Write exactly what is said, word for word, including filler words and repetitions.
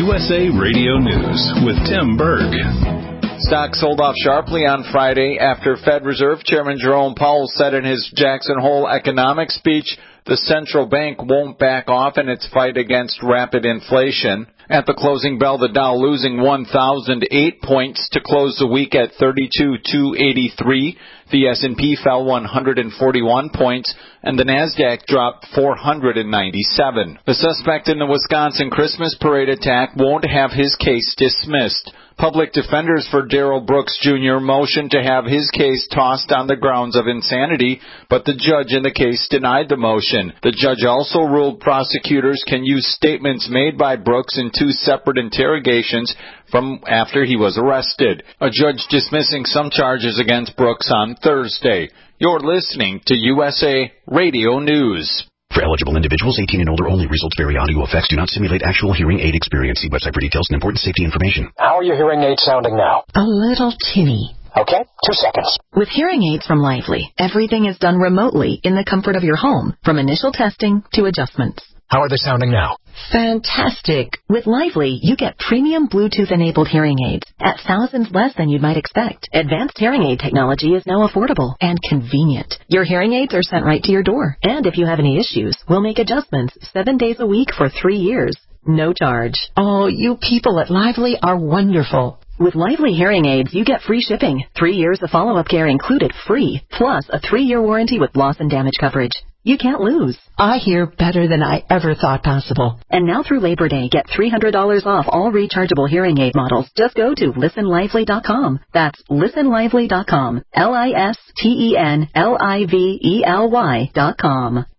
U S A Radio News with Tim Berg. Stocks sold off sharply on Friday after Fed Reserve Chairman Jerome Powell said in his Jackson Hole economic speech the central bank won't back off in its fight against rapid inflation. At the closing bell, the Dow losing one thousand eight points to close the week at thirty-two thousand two hundred eighty-three. The S and P fell one hundred forty-one points, and the NASDAQ dropped four hundred ninety-seven. The suspect in the Wisconsin Christmas parade attack won't have his case dismissed. Public defenders for Darrell Brooks Junior motioned to have his case tossed on the grounds of insanity, but the judge in the case denied the motion. The judge also ruled prosecutors can use statements made by Brooks in two separate interrogations from after he was arrested. A judge dismissing some charges against Brooks on Thursday. You're listening to U S A Radio News. For eligible individuals eighteen and older only. Results vary. Audio effects do not simulate actual hearing aid experience. See website for details and important safety information. How are your hearing aids sounding now? A little tinny. Okay, two seconds. With hearing aids from Lively, everything is done remotely in the comfort of your home, from initial testing to adjustments. How are they sounding now? Fantastic. With Lively, you get premium Bluetooth-enabled hearing aids at thousands less than you might expect. Advanced hearing aid technology is now affordable and convenient. Your hearing aids are sent right to your door. And if you have any issues, we'll make adjustments seven days a week for three years. No charge. Oh, you people at Lively are wonderful. With Lively hearing aids, you get free shipping, three years of follow-up care included free, plus a three-year warranty with loss and damage coverage. You can't lose. I hear better than I ever thought possible. And now through Labor Day, get three hundred dollars off all rechargeable hearing aid models. Just go to listen lively dot com. That's listen lively dot com. L I S T E N L I V E L Y dot com.